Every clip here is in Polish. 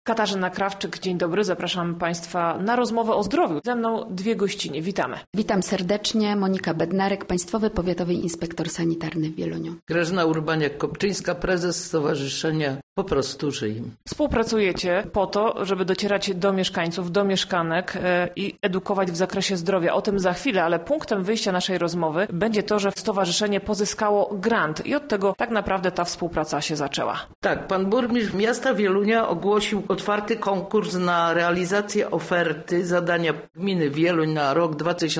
Katarzyna Krawczyk, dzień dobry. Zapraszam Państwa na rozmowę o zdrowiu. Ze mną dwie gościnie. Witamy. Witam serdecznie. Monika Bednarek, Państwowy Powiatowy Inspektor Sanitarny w Wieluniu. Grażyna Urbaniak-Kopczyńska, prezes Stowarzyszenia Po prostu Żyj. Współpracujecie po to, żeby docierać do mieszkańców, do mieszkanek i edukować w zakresie zdrowia. O tym za chwilę, ale punktem wyjścia naszej rozmowy będzie to, że stowarzyszenie pozyskało grant i od tego tak naprawdę ta współpraca się zaczęła. Tak, pan burmistrz miasta Wielunia ogłosił otwarty konkurs na realizację oferty zadania gminy Wieluń na rok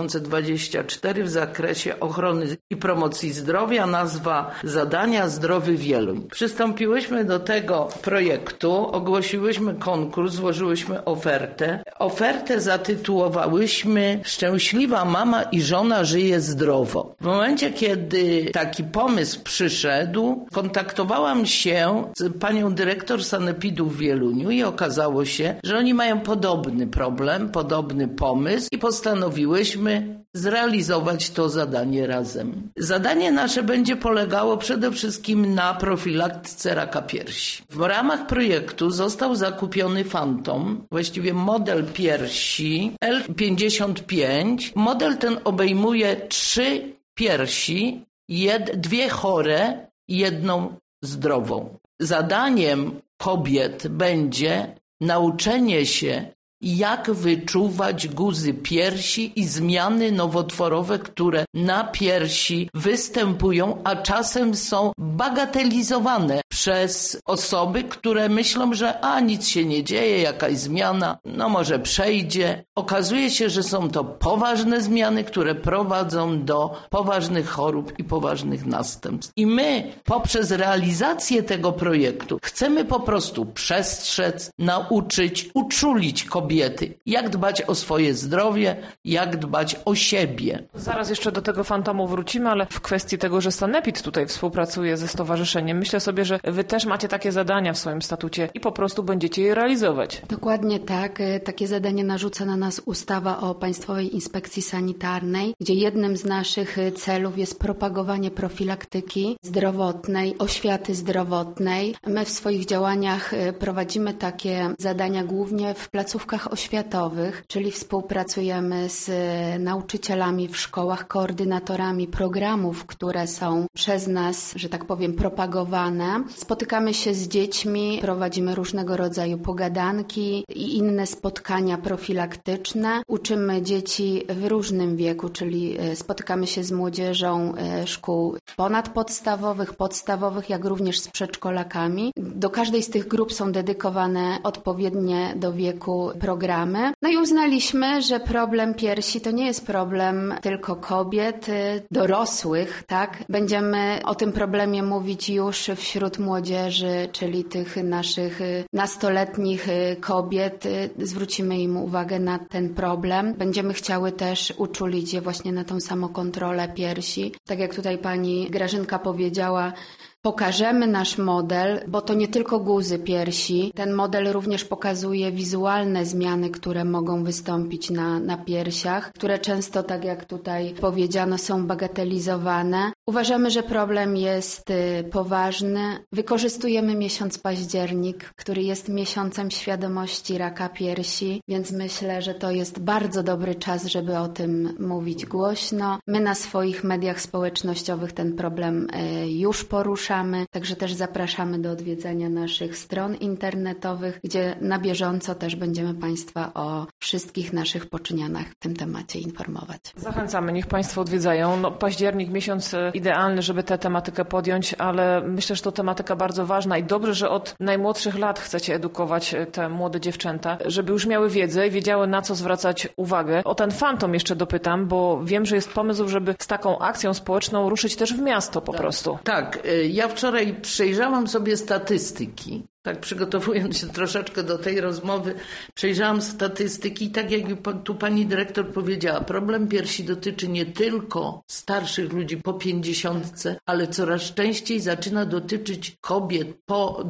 2024 w zakresie ochrony i promocji zdrowia. Nazwa zadania Zdrowy Wieluń. Przystąpiłyśmy do tego projektu, ogłosiłyśmy konkurs, złożyłyśmy ofertę. Ofertę zatytułowałyśmy Szczęśliwa mama i żona żyje zdrowo. W momencie, kiedy taki pomysł przyszedł, kontaktowałam się z panią dyrektor sanepidu w Wieluniu i okazało się, że oni mają podobny problem, podobny pomysł i postanowiłyśmy zrealizować to zadanie razem. Zadanie nasze będzie polegało przede wszystkim na profilaktyce raka piersi. W ramach projektu został zakupiony Fantom, właściwie model piersi L55. Model ten obejmuje 3 piersi, 2 chore i 1 zdrową. Zadaniem kobiet będzie nauczenie się, jak wyczuwać guzy piersi i zmiany nowotworowe, które na piersi występują, a czasem są bagatelizowane przez osoby, które myślą, że nic się nie dzieje, jakaś zmiana, może przejdzie. Okazuje się, że są to poważne zmiany, które prowadzą do poważnych chorób i poważnych następstw. I my poprzez realizację tego projektu chcemy po prostu przestrzec, nauczyć, uczulić kobiety, jak dbać o swoje zdrowie, jak dbać o siebie. Zaraz jeszcze do tego Fantomu wrócimy, ale w kwestii tego, że Sanepid tutaj współpracuje ze stowarzyszeniem, myślę sobie, że wy też macie takie zadania w swoim statucie i po prostu będziecie je realizować. Dokładnie tak. Takie zadanie narzuca na nas ustawa o Państwowej Inspekcji Sanitarnej, gdzie jednym z naszych celów jest propagowanie profilaktyki zdrowotnej, oświaty zdrowotnej. My w swoich działaniach prowadzimy takie zadania głównie w placówkach oświatowych, czyli współpracujemy z nauczycielami w szkołach, koordynatorami programów, które są przez nas, że tak powiem, propagowane. Spotykamy się z dziećmi, prowadzimy różnego rodzaju pogadanki i inne spotkania profilaktyczne. Uczymy dzieci w różnym wieku, czyli spotykamy się z młodzieżą szkół ponadpodstawowych, podstawowych, jak również z przedszkolakami. Do każdej z tych grup są dedykowane odpowiednie do wieku programy. I uznaliśmy, że problem piersi to nie jest problem tylko kobiet, dorosłych, tak? Będziemy o tym problemie mówić już wśród młodzieży, czyli tych naszych nastoletnich kobiet. Zwrócimy im uwagę na ten problem. Będziemy chciały też uczulić je właśnie na tą samokontrolę piersi. Tak jak tutaj pani Grażynka powiedziała, pokażemy nasz model, bo to nie tylko guzy piersi. Ten model również pokazuje wizualne zmiany, które mogą wystąpić na piersiach, które często, tak jak tutaj powiedziano, są bagatelizowane. Uważamy, że problem jest poważny. Wykorzystujemy miesiąc październik, który jest miesiącem świadomości raka piersi, więc myślę, że to jest bardzo dobry czas, żeby o tym mówić głośno. My na swoich mediach społecznościowych ten problem już poruszamy, także też zapraszamy do odwiedzania naszych stron internetowych, gdzie na bieżąco też będziemy Państwa o wszystkich naszych poczynaniach w tym temacie informować. Zachęcamy, niech Państwo odwiedzają. Październik, miesiąc idealny, żeby tę tematykę podjąć, ale myślę, że to tematyka bardzo ważna i dobrze, że od najmłodszych lat chcecie edukować te młode dziewczęta, żeby już miały wiedzę i wiedziały, na co zwracać uwagę. O ten Fantom jeszcze dopytam, bo wiem, że jest pomysł, żeby z taką akcją społeczną ruszyć też w miasto po prostu. Tak, ja wczoraj przejrzałam sobie statystyki. Tak, przygotowując się troszeczkę do tej rozmowy, przejrzałam statystyki i tak jak tu pani dyrektor powiedziała, problem piersi dotyczy nie tylko starszych ludzi po 50, ale coraz częściej zaczyna dotyczyć kobiet po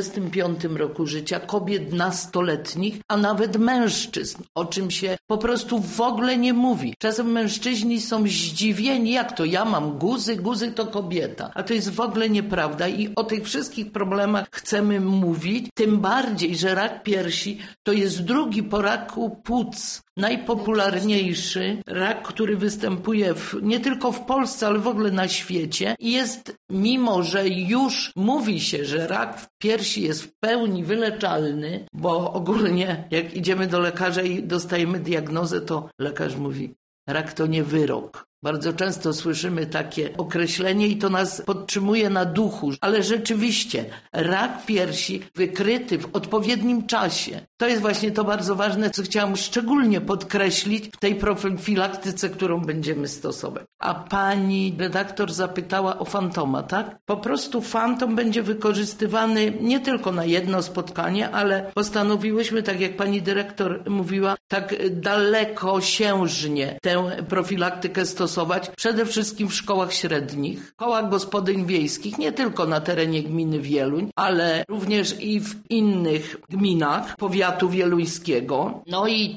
25 roku życia, kobiet nastoletnich, a nawet mężczyzn, o czym się po prostu w ogóle nie mówi. Czasem mężczyźni są zdziwieni, jak to ja mam guzy to kobieta, a to jest w ogóle nieprawda i o tych wszystkich problemach chcemy mówić. mówić, tym bardziej, że rak piersi to jest drugi po raku płuc najpopularniejszy rak, który występuje nie tylko w Polsce, ale w ogóle na świecie. I jest, mimo że już mówi się, że rak piersi jest w pełni wyleczalny, bo ogólnie jak idziemy do lekarza i dostajemy diagnozę, to lekarz mówi, rak to nie wyrok. Bardzo często słyszymy takie określenie i to nas podtrzymuje na duchu, ale rzeczywiście rak piersi wykryty w odpowiednim czasie. To jest właśnie to bardzo ważne, co chciałam szczególnie podkreślić w tej profilaktyce, którą będziemy stosować. A pani redaktor zapytała o fantoma, tak? Po prostu fantom będzie wykorzystywany nie tylko na jedno spotkanie, ale postanowiłyśmy, tak jak pani dyrektor mówiła, tak dalekosiężnie tę profilaktykę stosować. Przede wszystkim w szkołach średnich, kołach gospodyń wiejskich, nie tylko na terenie gminy Wieluń, ale również i w innych gminach powiatu wieluńskiego. No i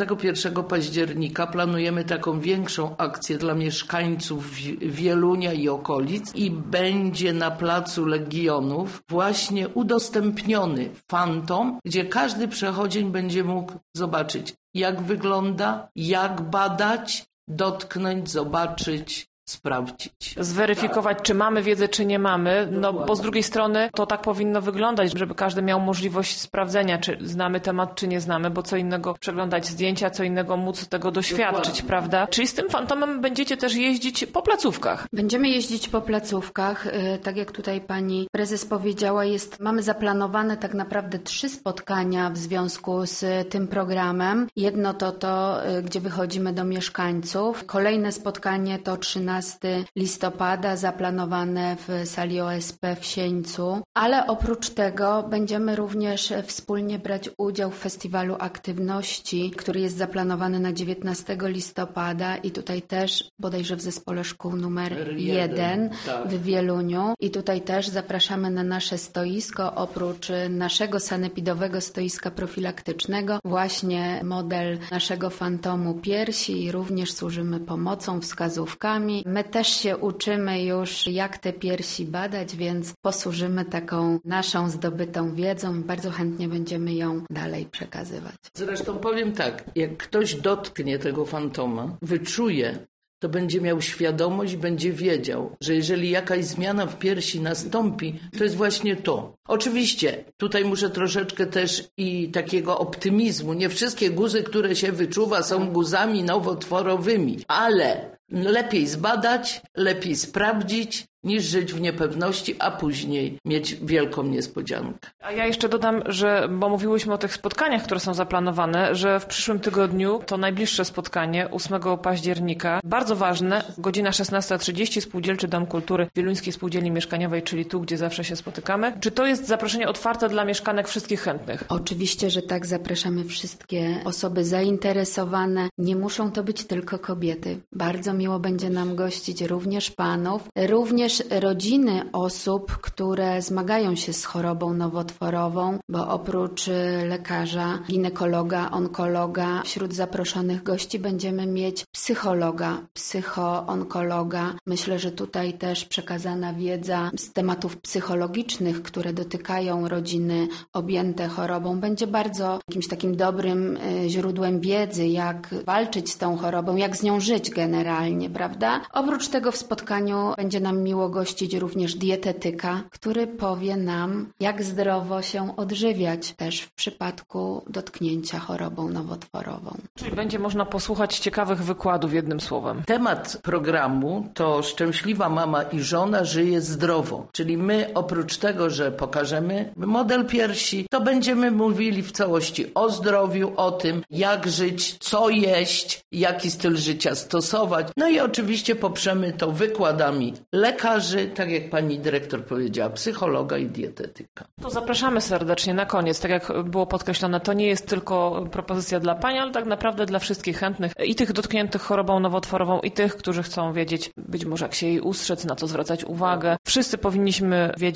21 października planujemy taką większą akcję dla mieszkańców Wielunia i okolic i będzie na Placu Legionów właśnie udostępniony fantom, gdzie każdy przechodzień będzie mógł zobaczyć, jak wygląda, jak badać, dotknąć, zobaczyć, sprawdzić. Zweryfikować, czy mamy wiedzę, czy nie mamy. No bo z drugiej strony to tak powinno wyglądać, żeby każdy miał możliwość sprawdzenia, czy znamy temat, czy nie znamy, bo co innego przeglądać zdjęcia, co innego móc tego doświadczyć, dokładnie. Prawda? Czyli z tym fantomem będziecie też jeździć po placówkach? Będziemy jeździć po placówkach. Tak jak tutaj pani prezes powiedziała, mamy zaplanowane tak naprawdę 3 spotkania w związku z tym programem. Jedno to, gdzie wychodzimy do mieszkańców. Kolejne spotkanie to 13 listopada, zaplanowane w sali OSP w Sieńcu. Ale oprócz tego będziemy również wspólnie brać udział w Festiwalu Aktywności, który jest zaplanowany na 19 listopada i tutaj też bodajże w Zespole Szkół numer 1 tak. w Wieluniu. I tutaj też zapraszamy na nasze stoisko, oprócz naszego sanepidowego stoiska profilaktycznego, właśnie model naszego fantomu piersi i również służymy pomocą, wskazówkami. My też się uczymy już, jak te piersi badać, więc posłużymy taką naszą zdobytą wiedzą i bardzo chętnie będziemy ją dalej przekazywać. Zresztą powiem tak, jak ktoś dotknie tego fantoma, wyczuje, to będzie miał świadomość, będzie wiedział, że jeżeli jakaś zmiana w piersi nastąpi, to jest właśnie to. Oczywiście, tutaj muszę troszeczkę też i takiego optymizmu. Nie wszystkie guzy, które się wyczuwa, są guzami nowotworowymi, ale lepiej zbadać, lepiej sprawdzić, niż żyć w niepewności, a później mieć wielką niespodziankę. A ja jeszcze dodam, że, bo mówiłyśmy o tych spotkaniach, które są zaplanowane, że w przyszłym tygodniu to najbliższe spotkanie 8 października, bardzo ważne, godzina 16:30, Spółdzielczy Dom Kultury Wieluńskiej Spółdzielni Mieszkaniowej, czyli tu, gdzie zawsze się spotykamy. Czy to jest zaproszenie otwarte dla mieszkanek wszystkich chętnych? Oczywiście, że tak, zapraszamy wszystkie osoby zainteresowane. Nie muszą to być tylko kobiety. Bardzo miło będzie nam gościć również panów, również rodziny osób, które zmagają się z chorobą nowotworową, bo oprócz lekarza, ginekologa, onkologa, wśród zaproszonych gości będziemy mieć psychologa, psychoonkologa. Myślę, że tutaj też przekazana wiedza z tematów psychologicznych, które dotykają rodziny objęte chorobą, będzie bardzo jakimś takim dobrym źródłem wiedzy, jak walczyć z tą chorobą, jak z nią żyć generalnie, prawda? Oprócz tego w spotkaniu będzie nam miło gościć również dietetyka, który powie nam, jak zdrowo się odżywiać też w przypadku dotknięcia chorobą nowotworową. Czyli będzie można posłuchać ciekawych wykładów jednym słowem. Temat programu to Szczęśliwa mama i żona żyje zdrowo. Czyli my oprócz tego, że pokażemy model piersi, to będziemy mówili w całości o zdrowiu, o tym, jak żyć, co jeść, jaki styl życia stosować. No i oczywiście poprzemy to wykładami lekarzy, tak jak pani dyrektor powiedziała, psychologa i dietetyka. To zapraszamy serdecznie na koniec. Tak jak było podkreślone, to nie jest tylko propozycja dla pań, ale tak naprawdę dla wszystkich chętnych i tych dotkniętych chorobą nowotworową i tych, którzy chcą wiedzieć, być może jak się jej ustrzec, na co zwracać uwagę. Wszyscy powinniśmy wiedzieć,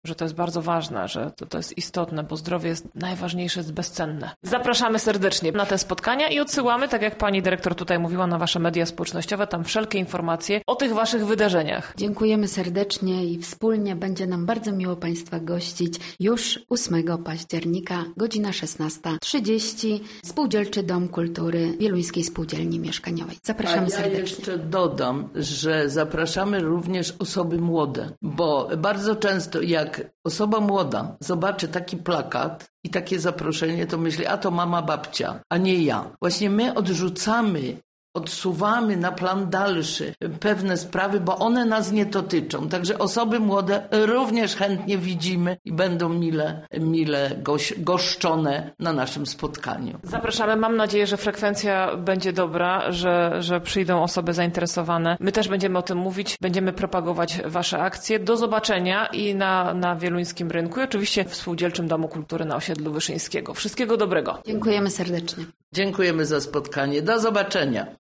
że to jest bardzo ważne, że to jest istotne, bo zdrowie jest najważniejsze, jest bezcenne. Zapraszamy serdecznie na te spotkania i odsyłamy, tak jak pani dyrektor tutaj mówiła, na wasze media społecznościowe, tam wszelkie informacje o tych waszych wydarzeniach. Dziękujemy serdecznie i wspólnie będzie nam bardzo miło Państwa gościć już 8 października, godzina 16:30, Spółdzielczy Dom Kultury Wieluńskiej Spółdzielni Mieszkaniowej. Zapraszamy serdecznie. Ja jeszcze dodam, że zapraszamy również osoby młode, bo bardzo często jak osoba młoda zobaczy taki plakat i takie zaproszenie, to myśli, a to mama, babcia, a nie ja. Właśnie my odsuwamy na plan dalszy pewne sprawy, bo one nas nie dotyczą. Także osoby młode również chętnie widzimy i będą mile goszczone na naszym spotkaniu. Zapraszamy. Mam nadzieję, że frekwencja będzie dobra, że przyjdą osoby zainteresowane. My też będziemy o tym mówić, będziemy propagować wasze akcje. Do zobaczenia i na Wieluńskim Rynku i oczywiście w Spółdzielczym Domu Kultury na osiedlu Wyszyńskiego. Wszystkiego dobrego. Dziękujemy serdecznie. Dziękujemy za spotkanie. Do zobaczenia.